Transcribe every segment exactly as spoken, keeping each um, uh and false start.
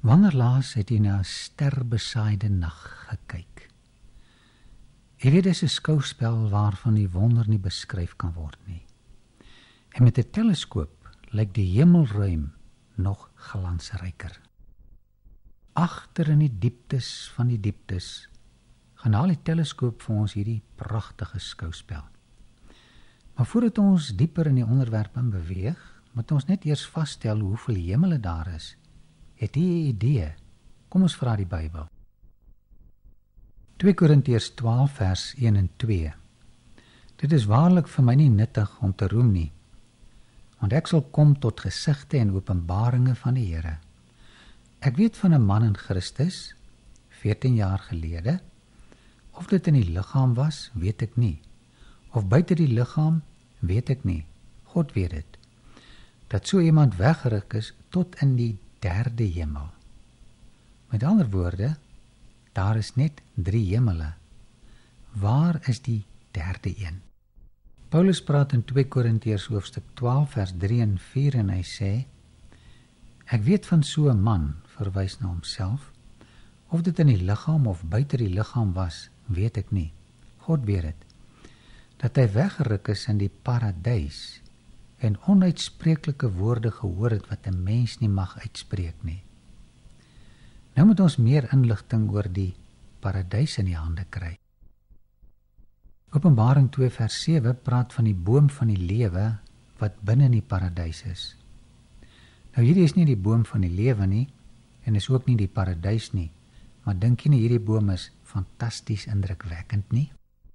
Wanneer laas het jy na 'n sterbesaide nag gekyk? Jy weet, dit is 'n skouspel waarvan die wonder nie beskryf kan word nie. En met 'n teleskoop lyk die hemelruim nog glansryker. Agter in die dieptes van die dieptes gaan haal die teleskoop vir ons hierdie pragtige skouspel. Maar voordat ons dieper in die onderwerp in beweeg, moet ons net eers vasstel hoeveel hemele daar is. Het jy 'n idee? Kom ons vra die Bybel. twee Korintiërs twaalf vers een en twee. Dit is waarlik vir my nie nuttig om te roem nie, want ek sal kom tot gesigte en openbaringe van die Here. Ek weet van 'n man in Christus, veertien jaar gelede, of dit in die liggaam was, weet ek nie, of buite die liggaam, weet ek nie, God weet dit, dat so iemand weggeruk is tot in die derde hemel. Met ander woorde, daar is net drie hemele. Waar is die derde een? Paulus praat in twee Korintiërs hoofstuk twaalf vers drie en vier en hy sê, ek weet van so 'n man, verwys na homself, of dit in die liggaam of buite die liggaam was, weet ek nie, God weet dit, dat hy weggeruk is in die paradys en onuitspreeklike woorde gehoor het wat 'n mens nie mag uitspreek nie. Nou moet ons meer inligting oor die paradys in die hande kry. Openbaring twee vers sewe praat van die boom van die lewe wat binne in die paradys is. Nou hierdie is nie die boom van die lewe nie en is ook nie die paradys nie, maar dink jy nie hierdie boom is fantasties indrukwekkend nie?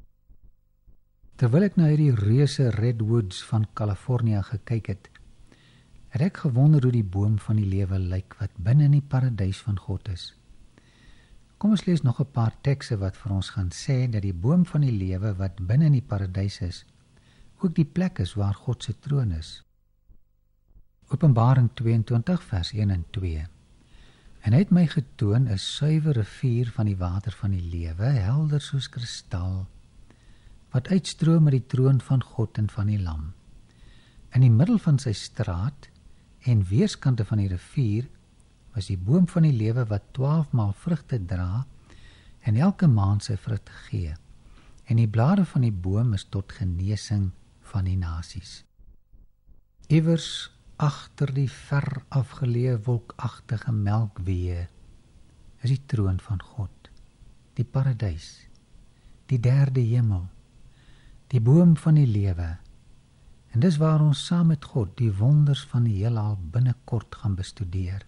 Terwyl ek na hierdie reuse redwoods van Kalifornië gekyk het, het ek gewonder hoe die boom van die lewe lyk wat binne in die paradys van God is. Kom ons lees nog 'n paar tekste wat vir ons gaan sê dat die boom van die lewe wat binne in die paradys is, ook die plek is waar God se troon is. Openbaring tweeëntwintig vers een en twee. En hy het my getoon 'n suiwer rivier van die water van die lewe, helder soos kristal, wat uitstroom uit die troon van God en van die Lam. In die middel van sy straat en weerskante van die rivier was die boom van die lewe wat twaalf maal vrugte dra en elke maand sy vrugte gee. En die blare van die boom is tot genesing van die nasies. Iewers agter die ver afgeleë wolkagtige melkwee is die troon van God, die paradys, die derde hemel, die boom van die lewe. En dis waar ons saam met God die wonders van die heelal binnekort gaan bestudeer.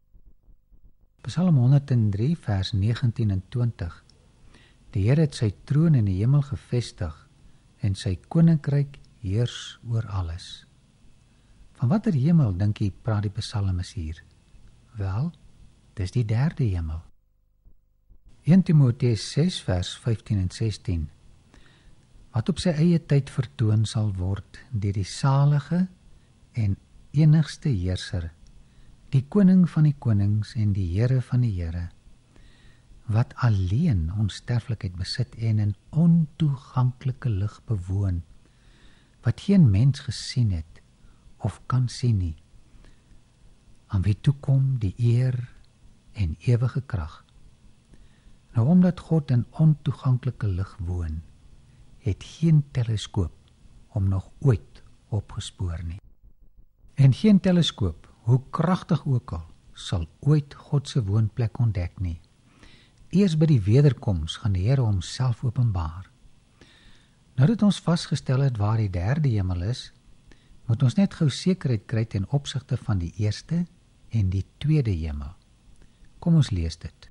Psalm honderd en drie vers negentien en twintig. Die Here het sy troon in die hemel gevestig en sy koninkryk heers oor alles. Van watter hemel dink jy praat die psalmis hier? Wel, dis die derde hemel. Eerste Timoteus ses vers vyftien en sestien. Wat op sy eie tyd vertoon sal word deur die salige en enigste heerser, die koning van die konings en die Here van die Here, wat alleen onsterflikheid besit en in ontoeganklike lig bewoon, wat geen mens gesien het of kan sien nie, aan wie toekom die eer en ewige krag. Nou omdat God in ontoeganklike lig woon, het geen teleskoop hom nog ooit opgespoor nie. En geen teleskoop, hoe kragtig ook al, sal ooit God se woonplek ontdek nie. Eers by die wederkoms gaan die Here homself openbaar. Nou dat ons vasgestel het waar die derde hemel is, moet ons net gou sekerheid kry ten opsigte van die eerste en die tweede hemel. Kom ons lees dit.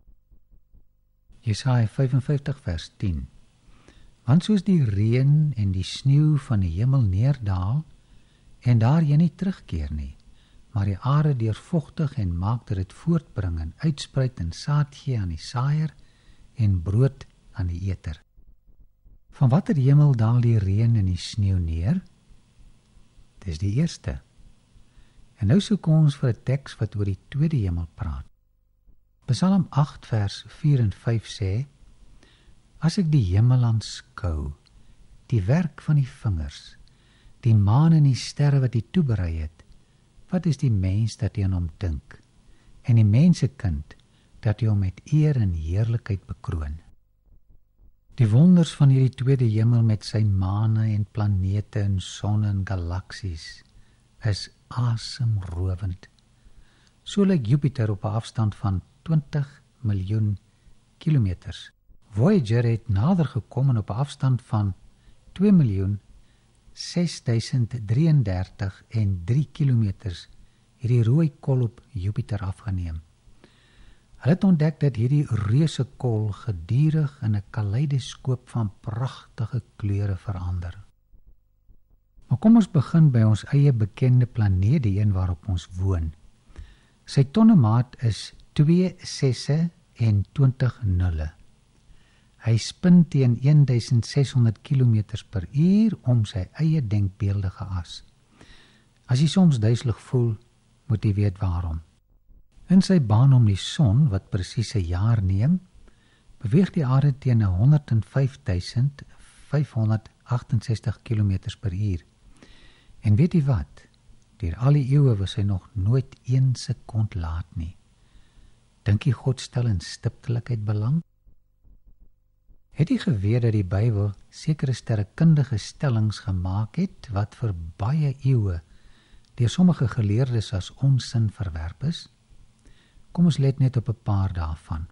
Jesaja vyfenvyftig vers tien. Want soos die reën en die sneeu van die hemel neerdaal en daarheen nie terugkeer nie, maar die aarde deurvogtig en maak dat dit voortbring en uitspruit en saad gee aan die saaier en brood aan die eter. Van watter hemel daal die reën en die sneeu neer? Dis die eerste. En nou soek ons vir 'n teks wat oor die tweede hemel praat. Psalm agt vers vier en vyf sê, as ek die hemel aanskou, die werk van die vingers, die maan en die sterre wat hy toeberei het, wat is die mens dat hy aan hom dink, en die mensekind dat hy hom met eer en heerlikheid bekroon. Die wonders van hierdie tweede hemel met sy maane en planete en sonne en galaksies is asemrowend. So lyk Jupiter op 'n afstand van twintig miljoen kilometers. Voyager het nader gekom en op 'n afstand van twee miljoen ses duisend drieëndertig en drie kilometers hierdie rooi kol op Jupiter afgeneem. Hulle het ontdek dat hierdie reuse kol gedurig in 'n kaleidoskoop van pragtige kleure verander. Maar kom ons begin by ons eie bekende planeet, die een waarop ons woon. Sy tonnemaat is twee sesse en twintig nulle. Hy spin teen duisend ses honderd kilometer per uur om sy eie denkbeeldige as. As jy soms duiselig voel, moet jy weet waarom. In sy baan om die son, wat presies 'n jaar neem, beweeg die aarde teen honderd en vyf duisend vyfhonderd agtensestig kilometer per uur. En weet jy wat? Deur al die eeue was hy nog nooit een sekond laat nie. Dink jy God stel in stiptelikheid belang? Het jy geweet dat die Bybel sekere sterrekundige stellings gemaak het wat vir baie eeue deur sommige geleerdes as onsin verwerp is? Kom ons let net op 'n paar daarvan.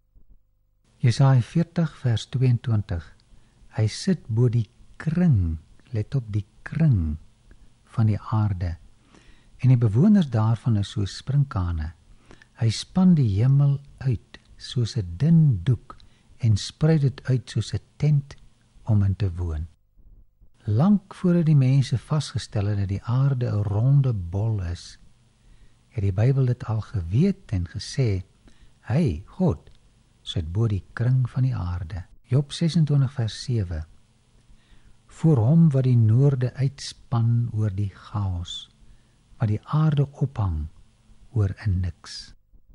Jesaja veertig vers tweeëntwintig. Hy sit bo die kring, let op die kring van die aarde, en die bewoners daarvan is soos sprinkane. Hy span die hemel uit soos 'n dun doek en sprei dit uit soos 'n tent om in te woon. Lank voordat die mense vasgestel het dat die aarde 'n ronde bol is, het die Bybel dit al geweet en gesê, hy, God, sit bo die kring van die aarde. Job sesentwintig vers sewe. Voor hom wat die noorde uitspan oor die chaos, wat die aarde ophang oor 'n niks.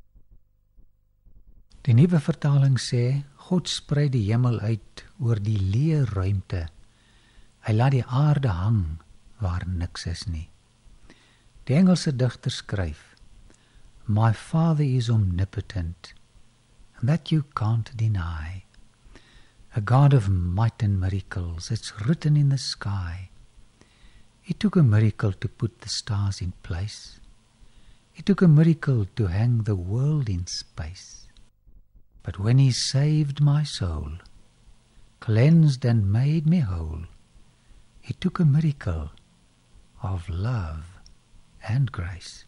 Die nuwe vertaling sê, God sprei die hemel uit oor die leë ruimte. Hy laat die aarde hang waar niks is nie. Die Engelse digter skryf, My Father is omnipotent, and that you can't deny. A God of might and miracles, it's written in the sky. He took a miracle to put the stars in place. He took a miracle to hang the world in space. But when he saved my soul, cleansed and made me whole, he took a miracle of love and grace.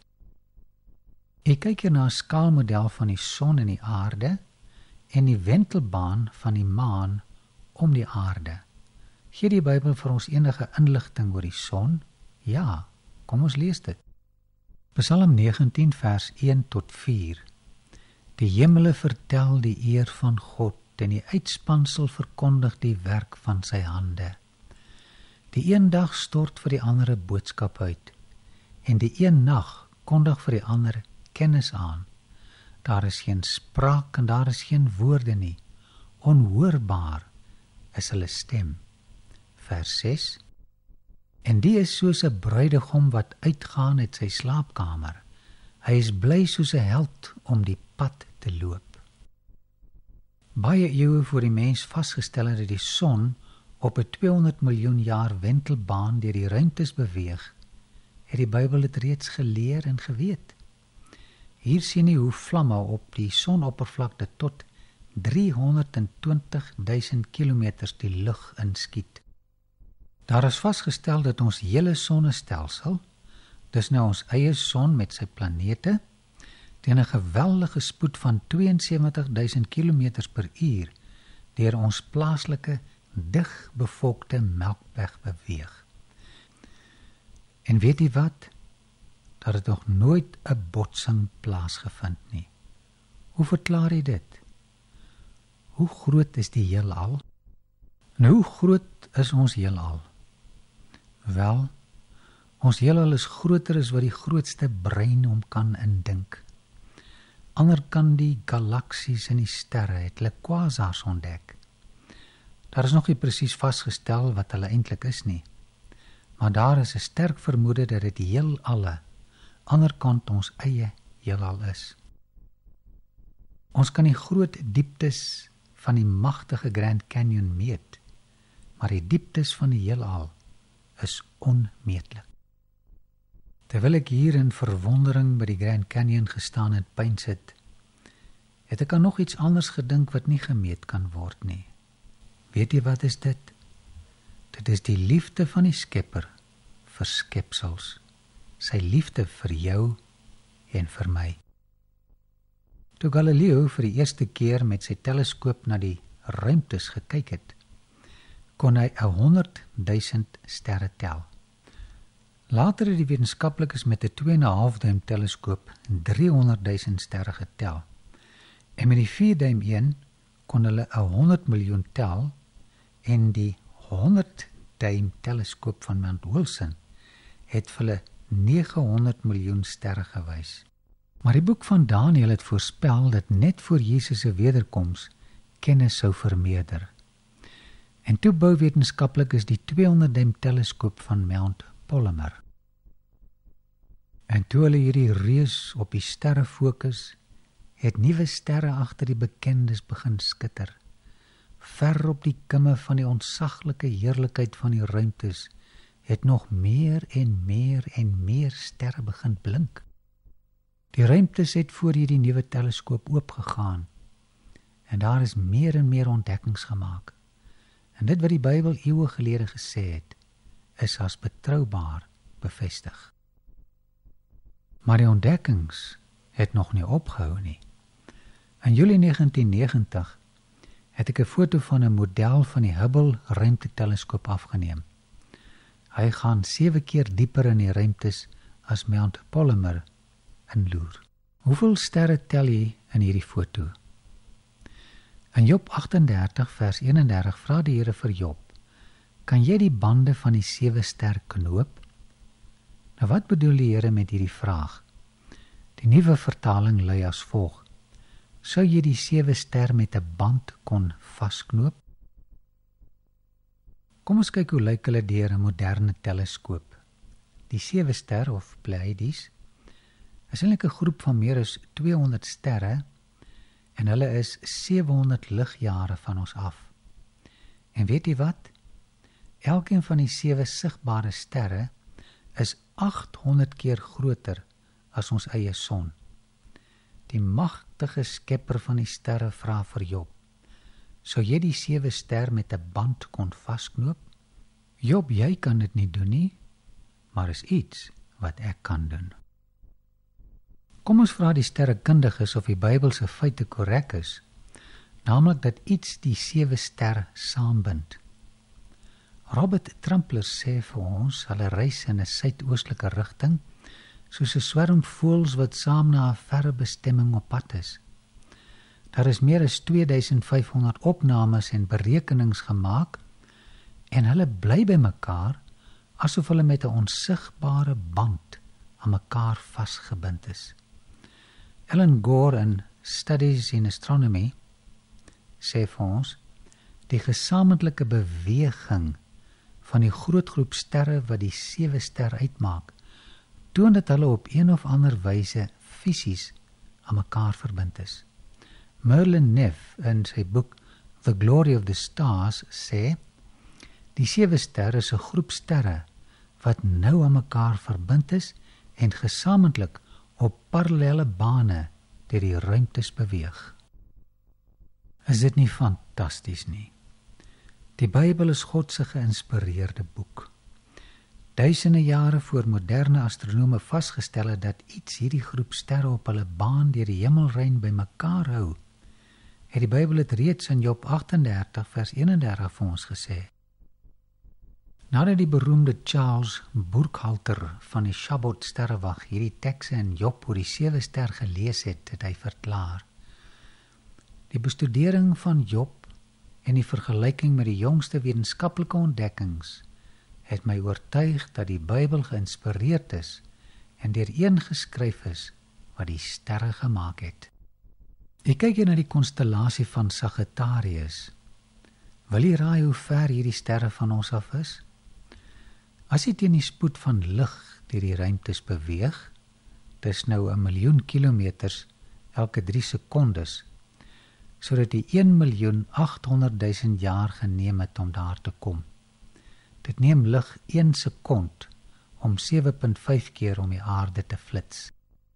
Ek kyk hier na 'n skaalmodel van die son en die aarde en die wentelbaan van die maan om die aarde. Gee die Bybel vir ons enige inligting oor die son? Ja, kom ons lees dit. Psalm negentien vers een tot vier. Die hemele vertel die eer van God en die uitspansel verkondig die werk van sy hande. Die een dag stort vir die ander 'n boodskap uit en die een nag kondig vir die ander kennis aan. Daar is geen spraak en daar is geen woorde nie. Onhoorbaar is hulle stem. Vers ses. En die is soos 'n bruidegom wat uitgaan uit sy slaapkamer. Hy is bly soos 'n held om die pad te loop. Baie eeue voor die mens vasgestel het dat die son op 'n tweehonderd miljoen jaar wentelbaan deur die ruimtes beweeg, het die Bybel dit reeds geleer en geweet. Hier sien jy hoe vlamme op die sonoppervlakte tot driehonderdtwintig duisend kilometers die lug inskiet. Daar is vasgestel dat ons hele sonnestelsel, dis nou ons eie son met sy planete, teen 'n geweldige spoed van twee en sewentig duisend kilometers per uur deur ons plaaslike digbevolkte Melkweg beweeg. En weet jy wat? Dat het nog nooit 'n botsing plaasgevind nie. Hoe verklaar jy dit? Hoe groot is die heelal? En hoe groot is ons heelal? Wel, ons heelal is groter as wat die grootste brein hom kan indink. Ander kan die galaksies en die sterre het hulle quasars ontdek. Daar is nog nie presies vasgestel wat hulle eintlik is nie, maar daar is 'n sterk vermoede dat dit heelalle, ander kant ons eie heelal is. Ons kan die groot dieptes van die magtige Grand Canyon meet, maar die dieptes van die heelal is onmeetlik. Terwyl ek hier in verwondering by die Grand Canyon gestaan en pyns het, het ek aan nog iets anders gedink wat nie gemeet kan word nie. Weet jy wat is dit? Dit is die liefde van die Skepper vir skepsels, sy liefde vir jou en vir my. Toe Galileo vir die eerste keer met sy teleskoop na die ruimtes gekyk het, kon hy honderd duisend sterre tel. Later het die wetenskaplikes met 'n twee en 'n half duim teleskoop driehonderd duisend sterre getel. En met die vier duim een kon hulle honderd miljoen tel en die honderd duim teleskoop van Mount Wilson het vir hulle negenhonderd miljoen sterre gewys. Maar die boek van Daniël het voorspel dat net voor Jesus se wederkoms kennis sou vermeerder. En toe bou wetenskaplikes die tweehonderd duim teleskoop van Mount Palomar. En toe hulle hierdie reus op die sterre fokus, het nuwe sterre agter die bekendes begin skitter. Ver op die kimme van die ontsaglike heerlikheid van die ruimtes het nog meer en meer en meer sterre begin blink. Die ruimtes het voor hierdie nuwe teleskoop oopgegaan en daar is meer en meer ontdekkings gemaak. En dit wat die Bybel eeue gelede gesê het, is as betroubaar bevestig. Maar die ontdekkings het nog nie opgehou nie. In Julie negentien negentig het ek 'n foto van 'n model van die Hubble ruimteteleskoop afgeneem. Hy gaan sewe keer dieper in die ruimtes as Mount Palomar inloer. Hoeveel sterre tel jy in hierdie foto? In Job agt en dertig vers een en dertig vra die Here vir Job, kan jy die bande van die sewe ster knoop? Nou wat bedoel die Here met hierdie vraag? Die nuwe vertaling lui as volg: sou jy die sewe ster met 'n band kon vasknoop? Kom ons kyk hoe lyk hulle deur 'n moderne teleskoop. Die sewe ster of Pleiades is eintlik 'n groep van meer as tweehonderd sterre en hulle is sewehonderd ligjare van ons af. En weet jy wat? Elkeen van die sewe sigbare sterre is agthonderd keer groter as ons eie son. Die magtige Skepper van die sterre vra vir Job, sou jy die sewe ster met 'n band kon vasknoop? Job, jy kan dit nie doen nie, maar is iets wat ek kan doen. Kom ons vra die sterrekundiges of die Bybelse feite korrek is, naamlik dat iets die sewe ster saambind. Robert Trampler sê vir ons, hulle reis in 'n suidoostelike rigting, soos 'n swerm voëls wat saam na 'n verre bestemming op pad is. Daar is meer as twee duisend vyf honderd opnames en berekenings gemaak en hulle bly by mekaar asof hulle met 'n onsigbare band aan mekaar vasgebind is. Alan Gore in Studies in Astronomy sê vir ons, die gesamentlike beweging van die groot groep sterre wat die sewe ster uitmaak, toon dat hulle op een of ander wyse fisies aan mekaar verbind is. Merlin Neff in sy boek The Glory of the Stars sê, die sewe sterre is 'n groep sterre wat nou aan mekaar verbind is en gesamentlik op parallelle bane deur die ruimtes beweeg. Is dit nie fantasties nie? Die Bybel is God se geïnspireerde boek. Duisende jare voor moderne astronome vasgestel het dat iets hierdie groep sterre op hulle baan deur die hemelruim bymekaar hou, het die Bybel het reeds in Job agt en dertig vers een en dertig vir ons gesê. Nadat die beroemde Charles Burkhalter van die Chabot sterrewag hierdie tekste in Job oor die sewe ster gelees het, het hy verklaar: die bestudering van Job en die vergelyking met die jongste wetenskaplike ontdekkings het my oortuig dat die Bybel geïnspireerd is en deur een geskryf is wat die sterre gemaak het. Ek kyk hier na die konstellasie van Sagittarius. Wil jy raai hoe ver hierdie sterre van ons af is? As jy teen die spoed van lig deur die ruimtes beweeg, dis nou 'n miljoen kilometers elke drie sekondes, sodat die een miljoen agthonderdduisend jaar geneem het om daar te kom. Dit neem lig een sekond om sewe punt vyf keer om die aarde te flits.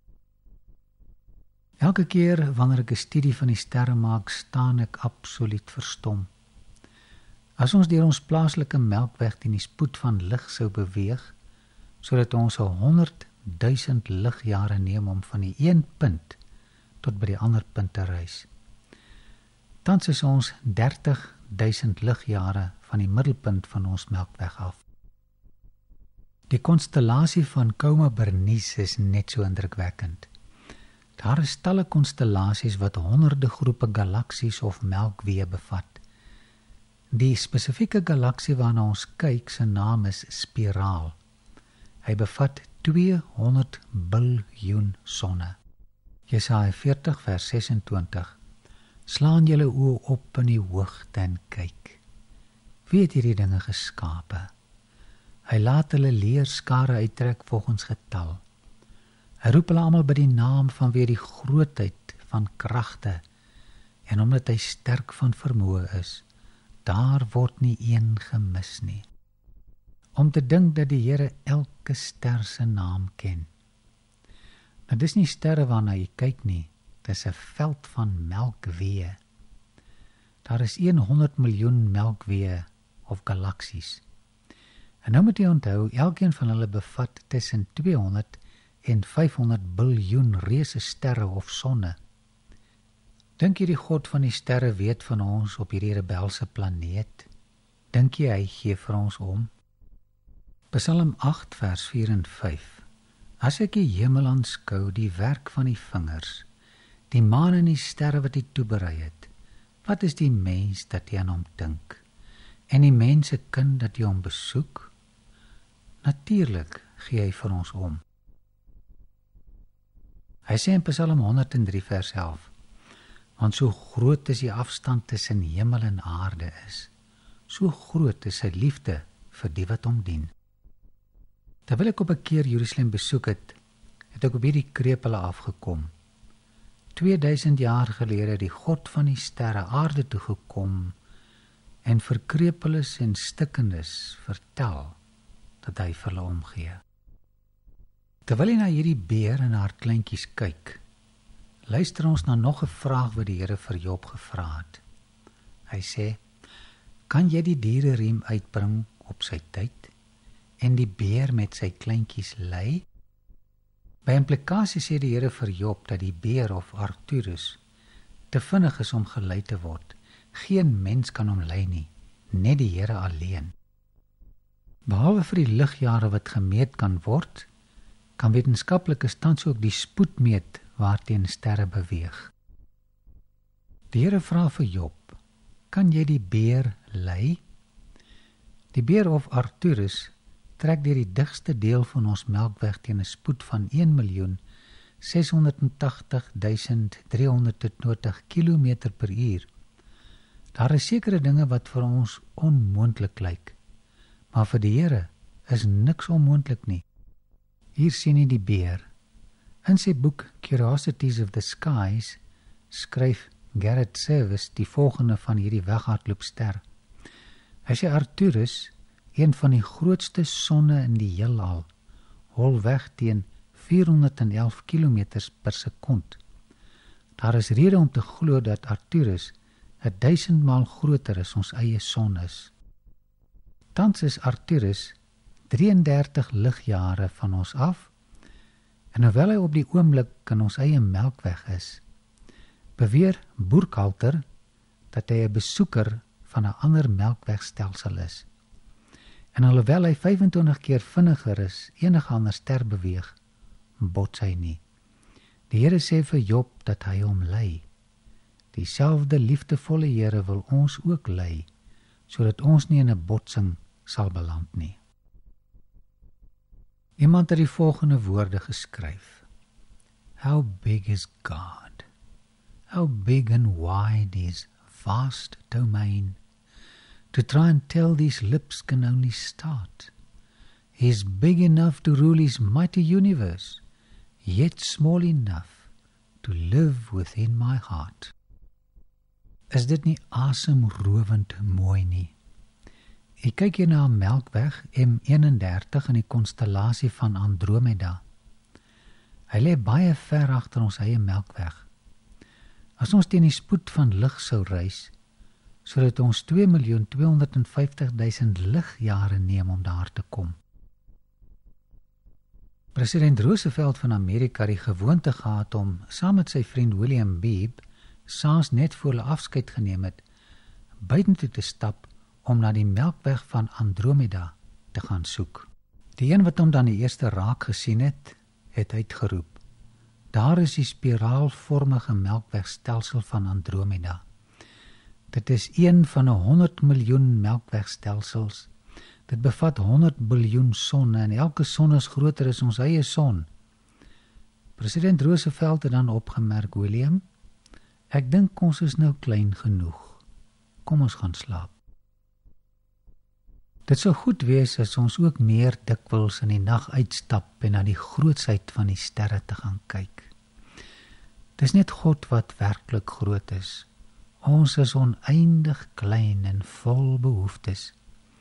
Elke keer wanneer ek 'n studie van die sterre maak, staan ek absoluut verstom. As ons deur ons plaaslike melkweg teen die spoed van lig sou beweeg, sodat ons honderdduisend ligjare neem om van die een punt tot by die ander punt te reis. Tans is ons dertigduisend ligjare van die middelpunt van ons melkweg af. Die konstellasie van Coma Berenice is net so indrukwekkend. Daar is talle konstellasies wat honderde groepe galaksies of melkweë bevat. Die spesifieke galaksie waarna ons kyk, se naam is Spiraal. Hy bevat tweehonderd biljoen sonne. Jesaja veertig vers sesentwintig. Slaan julle oë op in die hoogte en kyk. Wie het hierdie dinge geskape? Hy laat hulle leerskare uittrek volgens getal. Hy roep hulle almal by die naam vanweë die grootheid van kragte en omdat hy sterk van vermoë is, daar word nie een gemis nie. Om te dink dat die Here elke ster se naam ken. Nou dis nie sterre waarna jy kyk nie, dis 'n veld van melkweë. Daar is honderd miljoen melkweë of galaksies. En nou moet jy onthou, elkeen van hulle bevat tussen tweehonderd en vyfhonderd biljoen reuse sterre of sonne. Dink jy die God van die sterre weet van ons op hierdie rebelse planeet? Dink jy hy gee vir ons om? Psalm agt vers vier en vyf. As ek die hemel aanskou, die werk van die vingers, die maan en die sterre wat hy toeberei het, wat is die mens dat jy aan hom dink? En die mense kind dat jy hom besoek? Natuurlik gee hy vir ons om. Hy sê in Psalm honderd en drie vers elf, want so groot is die afstand tussen hemel en aarde is, so groot is sy liefde vir die wat hom dien. Terwyl ek op 'n keer Jerusalem besoek het, het ek op hierdie krepele afgekom. tweeduisend jaar gelede het die God van die sterre aarde toe gekom en vir krepeles en stikkendes vertel dat hy vir hulle omgee. Terwyl hy na hierdie beer en haar kleintjies kyk, luister ons na nog 'n vraag wat die Here vir Job gevra het. Hy sê, kan jy die diereriem uitbring op sy tyd en die beer met sy kleintjies lei? By implikasie sê die Here vir Job dat die beer of Arcturus te vinnig is om gelei te word. Geen mens kan hom lei nie, net die Here alleen. Behalwe vir die ligjare wat gemeet kan word, kan wetenskaplikes tans ook die spoed meet waarteen sterre beweeg. Die Here vra vir Job, kan jy die beer lei? Die beer of Arcturus trek deur die digste deel van ons melkweg teen 'n spoed van een miljoen seshonderdtagtigduisend driehonderdtwintig kilometer per uur. Daar is sekere dinge wat vir ons onmoontlik lyk, maar vir die Here is niks onmoontlik nie. Hier sien jy die beer. In sy boek Curiosities of the Skies skryf Garrett Service die volgende van hierdie weghardloopster. Hy sê Arcturus, een van die grootste sonne in die heelal, hol weg teen vierhonderd elf kilometer per sekond. Daar is rede om te glo dat Arcturus een duisendmaal groter as ons eie son is. Tans is Arcturus drieëndertig ligjare van ons af, en hoewel hy op die oomblik in ons eie melkweg is, beweer Burkhalter dat hy 'n besoeker van 'n ander melkwegstelsel is. En alhoewel hy vyfentwintig keer vinniger is enige ander ster beweeg, bots hy nie. Die Here sê vir Job dat hy hom lei. Dieselfde liefdevolle Here wil ons ook lei, sodat ons nie in 'n botsing sal beland nie. Iemand het die volgende woorde geskryf. How big is God? How big and wide is vast domain? To try and tell these lips can only start. He is big enough to rule his mighty universe, yet small enough to live within my heart. Is dit nie asemrowend mooi nie? Ek kyk hier na 'n Melkweg M eenendertig in die konstellasie van Andromeda. Hy lê baie ver agter ons eie Melkweg. As ons teen die spoed van lig sou reis, sou dit ons twee miljoen tweehonderdvyftigduisend ligjare neem om daar te kom. President Roosevelt van Amerika het die gewoonte gehad om, saam met sy vriend William Beebe, saans net voor hulle afskeid geneem het, buitentoe te stap om na die Melkweg van Andromeda te gaan soek. Die een wat hom dan die eerste raak gesien het, het uitgeroep: "Daar is die spiraalvormige Melkwegstelsel van Andromeda. Dit is een van 'n honderd miljoen Melkwegstelsels. Dit bevat honderd biljoen sonne en elke son is groter as ons eie son." President Roosevelt het dan opgemerk: "William, ek dink ons is nou klein genoeg. Kom ons gaan slaap." Dit sou goed wees as ons ook meer dikwels in die nag uitstap en na die grootsheid van die sterre te gaan kyk. Dis net God wat werklik groot is. Ons is oneindig klein en vol behoeftes.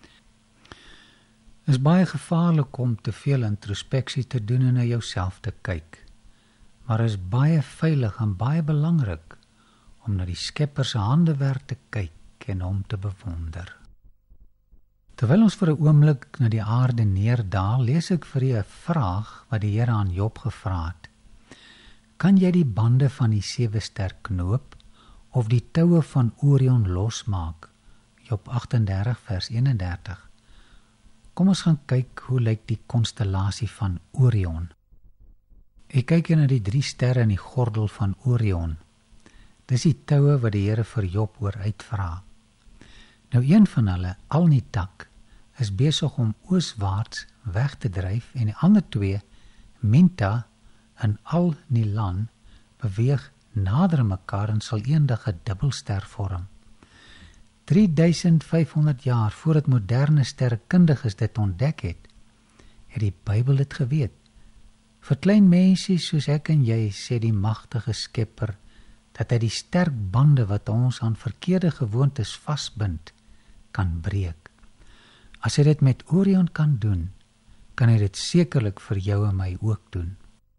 Is baie gevaarlik om te veel introspeksie te doen en na jouself te kyk, maar is baie veilig en baie belangrik om na die Skepper se handewerk te kyk en hom te bewonder. Terwyl ons vir 'n oomblik na die aarde neerdaal, lees ek vir u 'n vraag wat die Here aan Job gevra het. Kan jy die bande van die sewe ster knoop of die toue van Orion losmaak? Job agt en dertig vers eenendertig. Kom ons gaan kyk hoe lyk die konstellasie van Orion. Ek kyk hier na die drie sterre in die gordel van Orion. Dis die toue wat die Here vir Job oor uitvra. Nou een van hulle, Alnitak, is besig om ooswaarts weg te dryf en die ander twee, Minta en Al-Nilan, beweeg nader mekaar en sal eendag 'n dubbelster vorm. drie duisend vyfhonderd jaar voordat moderne sterrekundiges dit ontdek het, het die Bybel dit geweet. Vir klein mensies soos ek en jy, sê die magtige Skepper, dat hy die sterk bande wat ons aan verkeerde gewoontes vasbind, kan breek. As hy dit met Orion kan doen, kan hy dit sekerlik vir jou en my ook doen.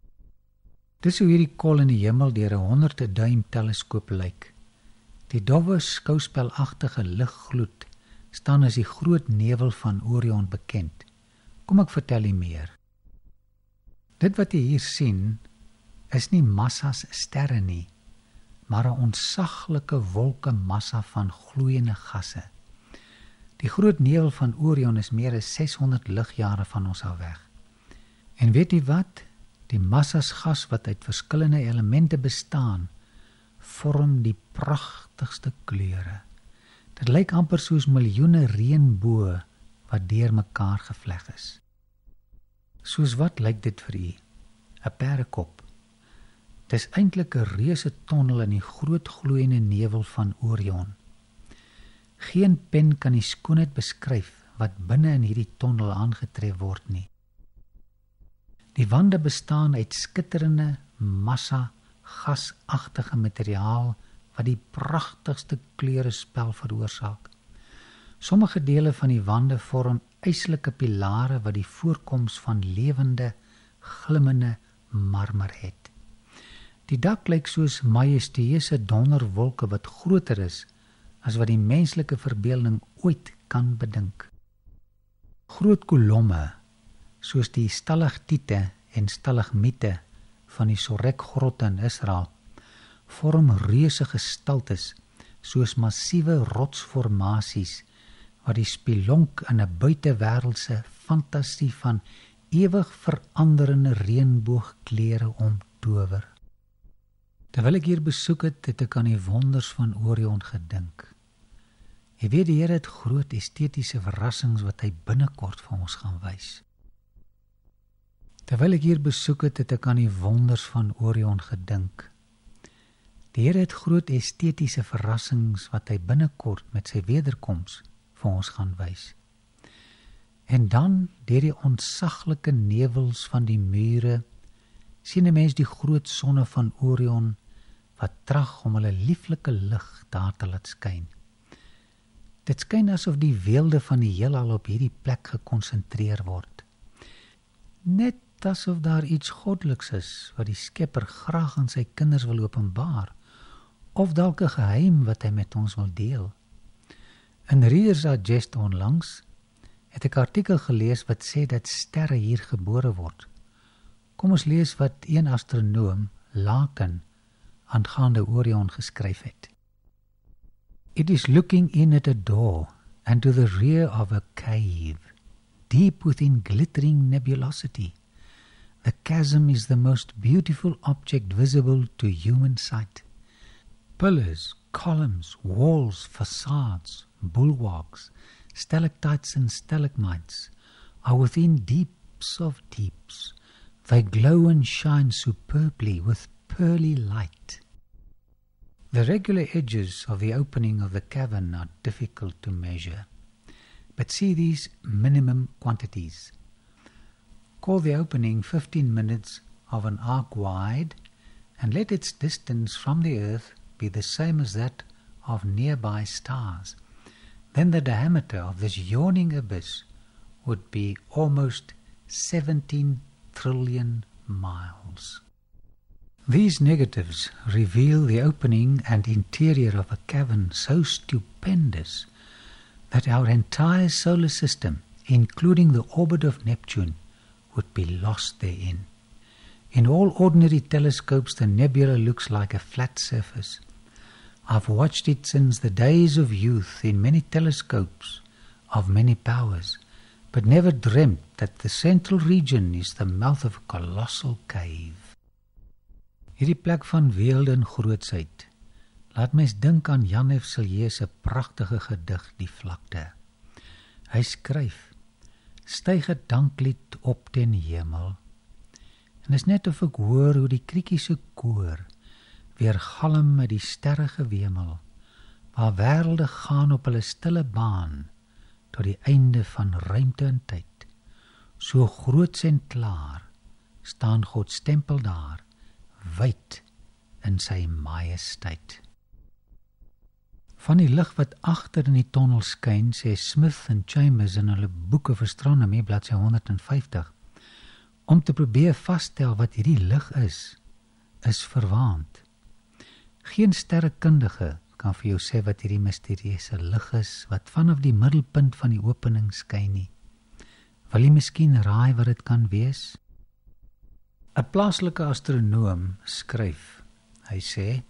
Dis hoe hierdie kol in die hemel deur 'n honderde duim teleskoop lyk. Die dowwe skouspelagtige liggloed staan as die groot nevel van Orion bekend. Kom ek vertel u meer. Dit wat jy hier sien, is nie massas sterre nie, maar 'n ontsaglike wolkemassa van gloeiende gasse. Die groot nevel van Orion is meer as seshonderd ligjare van ons af weg. En weet u wat? Die massas gas wat uit verskillende elemente bestaan, vorm die pragtigste kleure. Dit lyk amper soos miljoene reënboë wat deur mekaar gevleg is. Soos wat lyk dit vir u? 'n Perdekop. Dis eintlik 'n reuse tonnel in die groot gloeiende nevel van Orion. Geen pen kan die skoonheid beskryf wat binne in hierdie tonnel aangetref word nie. Die wande bestaan uit skitterende massa gasagtige materiaal wat die pragtigste kleurespel veroorsaak. Sommige dele van die wande vorm yslike pilare wat die voorkoms van lewende, glimmende marmer het. Die dak lyk soos majestueuse donderwolke wat groter is as wat die menslike verbeelding ooit kan bedink. Groot kolomme, soos die stalagtiete en stalagmiete van die Sorek-grotte in Israel, vorm reuse gestaltes soos massiewe rotsformasies wat die spilonk in 'n buitewêreldse fantasie van ewig veranderende reënboogkleure omtower. Terwyl ek hier besoek het, het ek aan die wonders van Orion gedink. Jy weet, die Here het groot estetiese verrassings wat hy binnekort vir ons gaan wys. Terwyl ek hier besoek het, het ek aan die wonders van Orion gedink. Die Here het groot estetiese verrassings wat hy binnekort met sy wederkoms vir ons gaan wys. En dan, deur die ontsaglike nevels van die mure, sien 'n mens die groot sonne van Orion wat trag om hulle lieflike lig daar te laat skyn. Dit skyn asof die weelde van die heelal op hierdie plek gekonsentreer word. Net asof daar iets godeliks is wat die Skepper graag aan sy kinders wil openbaar, of dalk 'n geheim wat hy met ons wil deel. In Reader's Digest onlangs het ek 'n artikel gelees wat sê dat sterre hier gebore word. Kom ons lees wat een astronoom, Laken, aangaande Orion geskryf het. It is looking in at a door and to the rear of a cave, deep within glittering nebulosity. The chasm is the most beautiful object visible to human sight. Pillars, columns, walls, facades, bulwarks, stalactites and stalagmites are within deeps of deeps. They glow and shine superbly with pearly light. The regular edges of the opening of the cavern are difficult to measure, but see these minimum quantities. Call the opening fifteen minutes of an arc wide, and let its distance from the earth be the same as that of nearby stars. Then the diameter of this yawning abyss would be almost seventeen trillion miles. These negatives reveal the opening and interior of a cavern so stupendous that our entire solar system, including the orbit of Neptune, would be lost therein. In all ordinary telescopes, the nebula looks like a flat surface. I've watched it since the days of youth in many telescopes of many powers, but never dreamt that the central region is the mouth of a colossal cave. Hierdie plek van weelde en grootsheid laat mens dink aan Jan F. Silje se pragtige gedig Die Vlakte. Hy skryf: Styg 'n danklied op ten hemel. En is net of ek hoor hoe die kriekiese koor weer galm met die sterre gewemel, waar wêrelde gaan op hulle stille baan tot die einde van ruimte en tyd. So groots en klaar staan God stempel daar, wyd in sy majesteit. Van die lig wat agter in die tonnel skyn, sê Smith en Chambers in hulle boek of astronomy, bladsy honderd vyftig, om te probeer vasstel wat hierdie lig is, is verwaand. Geen sterrekundige kan vir jou sê wat hierdie misterieuse lig is, wat vanaf die middelpunt van die opening skyn nie. Wil jy miskien raai wat dit kan wees? 'n Plaaslike astronoom skryf, hy sê,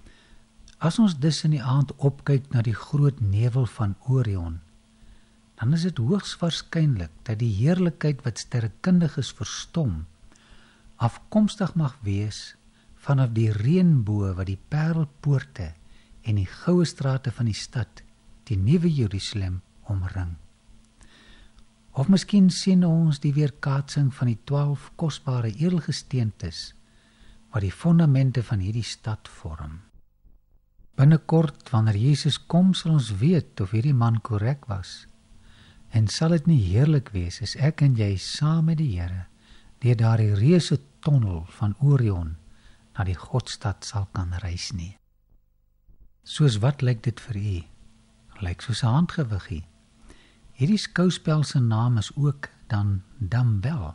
as ons dus in die aand opkyk na die groot nevel van Orion, dan is dit hoogs waarskynlik dat die heerlikheid wat sterrekundiges verstom, afkomstig mag wees vanaf die reënboog wat die parelpoorte en die goue strate van die stad, die Nuwe Jerusalem, omring. Of miskien sien ons die weerkaatsing van die twaalf kosbare edelgesteentes wat die fondamente van hierdie stad vorm. Binnekort, wanneer Jesus kom, sal ons weet of hierdie man korrek was. En sal dit nie heerlik wees as ek en jy saam met die Here deur daardie reuse tonnel van Orion na die Godstad sal kan reis nie. Soos wat lyk dit vir u? Lyk soos 'n handgewiggie. Hierdie skouspel se naam is ook dan Dumbbell.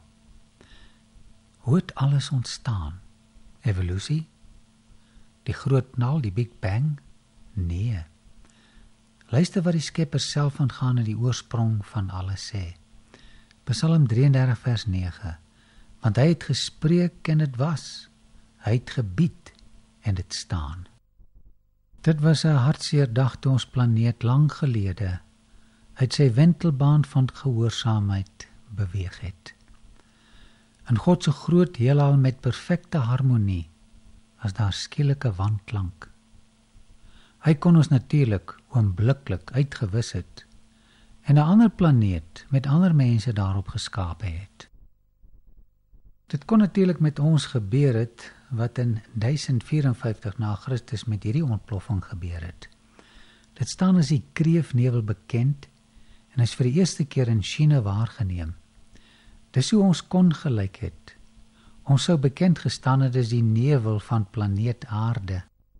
Hoe het alles ontstaan? Evolusie? Die groot knal, die Big Bang? Nee. Luister wat die Skepper self aangaande die oorsprong van alles sê. Psalm drieëndertig vers nege. Want hy het gespreek en dit was. Hy het gebied en dit staan. Dit was 'n hartseer dag toe ons planeet lang gelede uit sy wentelbaan van gehoorsaamheid beweeg het. In God se groot heelal met perfekte harmonie as daar skielike wanklank. Hy kon ons natuurlik oombliklik uitgewis het en 'n ander planeet met ander mense daarop geskape het. Dit kon natuurlik met ons gebeur het wat in duisend vyf-en-vyftig na Christus met hierdie ontploffing gebeur het. Dit staan as die kreefnevel bekend en is vir die eerste keer in China waargeneem. Dis hoe ons kon gelyk het. Ons sou bekend gestaan het as die nevel van planeet Aarde.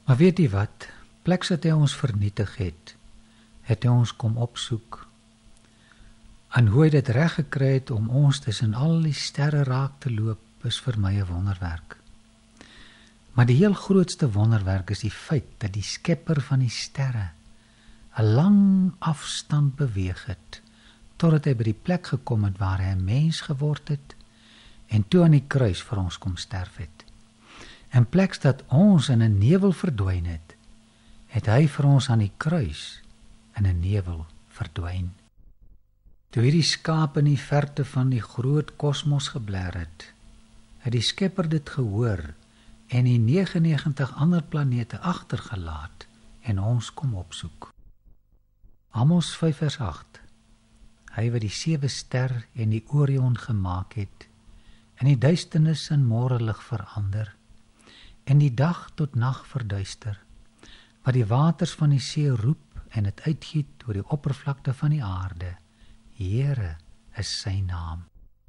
Maar weet jy wat? Pleks dat hy ons vernietig het, het hy ons kom opsoek. En hoe hy dit reg gekry het om ons tussen al die sterre raak te loop, is vir my 'n wonderwerk. Maar die heel grootste wonderwerk is die feit dat die skepper van die sterre 'n lang afstand beweeg het, totdat hy by die plek gekom het waar hy 'n mens geword het, en toe aan die kruis vir ons kom sterf het. In plek dat ons in 'n nevel verdwyn het, het hy vir ons aan die kruis in 'n nevel verdwyn. Toe hierdie skaap in die verte van die groot kosmos gebler het, het die skepper dit gehoor en die negenennegentig en negentig ander planete agtergelaat en ons kom opsoek. Amos vyf vers agt. Hy wat die sewe ster en die Orion gemaak het, en die duisternis in môrelig verander, en die dag tot nag verduister, wat die waters van die see roep en het uitgiet oor die oppervlakte van die aarde. Here is sy naam.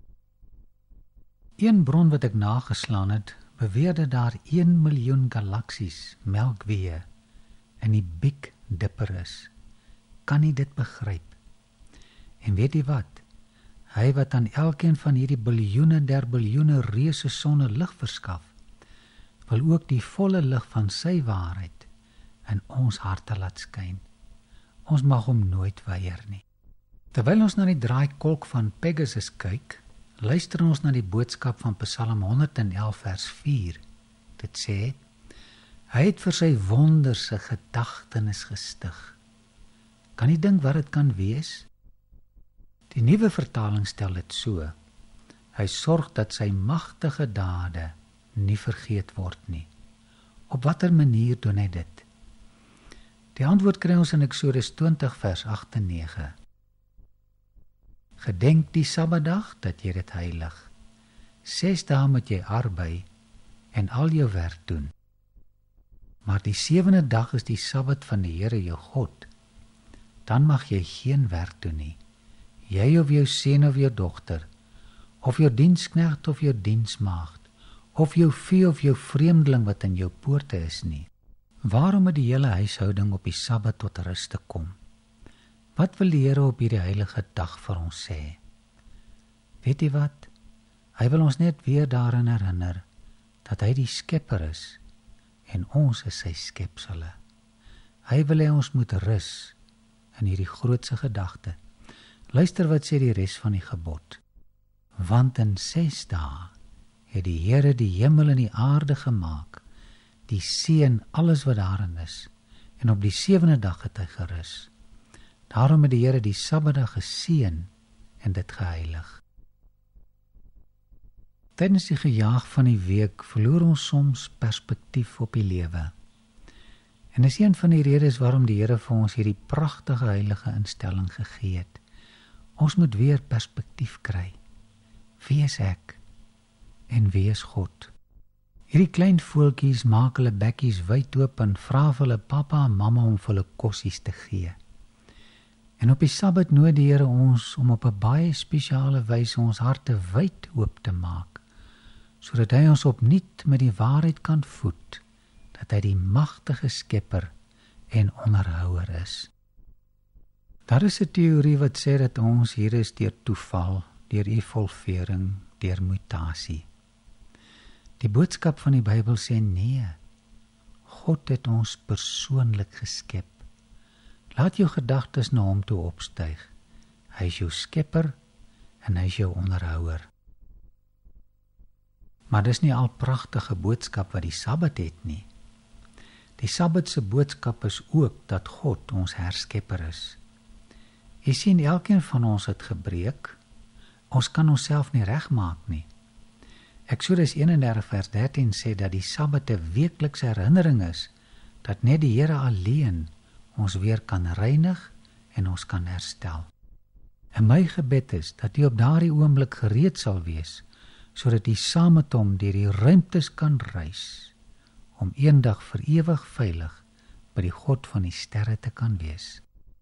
Een bron wat ek nageslaan het, beweerde daar een miljoen galaksies, melkwee, in die Big Dipper is. Kan nie dit begryp? En weet jy wat? Hy wat aan elkeen van hierdie biljoene der biljoene reuse sonne lig verskaf, wil ook die volle lig van sy waarheid in ons harte laat skyn. Ons mag hom nooit weier nie. Terwyl ons na die draaikolk van Pegasus kyk, luister ons na die boodskap van Psalm honderd en elf vers vier. Dit sê, hy het vir sy wonders 'n gedagtenis gestig. Kan jy dink wat dit kan wees? Die nuwe vertaling stel dit so, hy sorg dat sy magtige dade nie vergeet word nie. Op watter manier doen hy dit? Die antwoord kry ons in Eksodus twintig vers agt en nege. Gedenk die Sabbatdag dat jy dit heilig. Ses dae moet jy arbei en al jou werk doen. Maar die sewende dag is die Sabbat van die Here jou God. Dan mag jy geen werk doen nie. Jy of jou seun of jou dogter, of jou diensknegt of jou diensmaagd, of jou vee of jou vreemdeling wat in jou poorte is nie. Waarom moet die hele huishouding op die Sabbat tot rus te kom? Wat wil die Here op hierdie heilige dag vir ons sê? Weet jy wat? Hy wil ons net weer daaraan herinner dat hy die skepper is en ons is sy skepsele. Hy wil hê ons moet rus in hierdie grootse gedagte. Luister wat sê die res van die gebod. Want in ses dae het die Here die hemel en die aarde gemaak, die see en alles wat daarin is, en op die sewende dag het hy gerus. Daarom het die Here die Sabbatdag geseën en dit geheilig. Tydens die gejaag van die week verloor ons soms perspektief op die lewe. En is een van die redes waarom die Here vir ons hierdie pragtige heilige instelling gegee het. Ons moet weer perspektief kry. Wie is ek? En wie is God? Hierdie klein voeltjies maak hulle bekkies wyd oop en vra vir hulle pappa en mamma om vir hulle kossies te gee. En op die Sabbat nooi die Here ons om op 'n baie spesiale wyse ons harte wyd oop te maak, sodat hy ons opnuut met die waarheid kan voed, dat hy die magtige skepper en onderhouer is. Daar is 'n teorie wat sê dat ons hier is deur toeval, deur evolvering, deur mutasie. Die boodskap van die Bybel sê nee, God het ons persoonlik geskep. Laat jou gedagtes na hom toe opstyg. Hy is jou skepper en hy is jou onderhouer. Maar dis nie al pragtige boodskap wat die Sabbat het nie. Die Sabbat se boodskap is ook dat God ons herskepper is. Jy sien, elkeen van ons het gebreek. Ons kan onsself nie regmaak nie. Eksodus eenendertig vers dertien sê dat die Sabbat 'n weeklikse herinnering is dat net die Here alleen ons weer kan reinig en ons kan herstel. En my gebed is dat jy op daardie oomblik gereed sal wees, sodat jy saam met hom deur die ruimtes kan reis, om eendag vir ewig veilig by die God van die sterre te kan wees.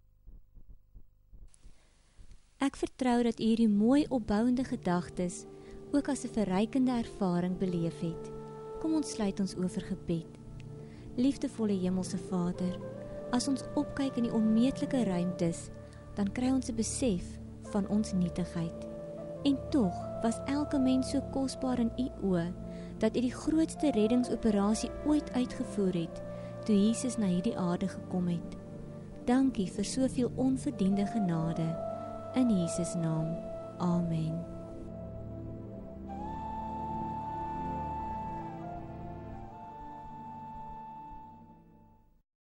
Ek vertrou dat u hierdie mooi opbouende gedagtes ook as 'n verrykende ervaring beleef het. Kom ons sluit ons oor vir gebed. Liefdevolle Hemelse Vader, as ons opkyk in die onmeetlike ruimtes, dan kry ons 'n besef van ons nietigheid. En tog was elke mens so kosbaar in U oë, dat U die grootste reddingsoperasie ooit uitgevoer het, toe Jesus na hierdie aarde gekom het. Dankie vir soveel onverdiende genade, in Jesus naam, Amen.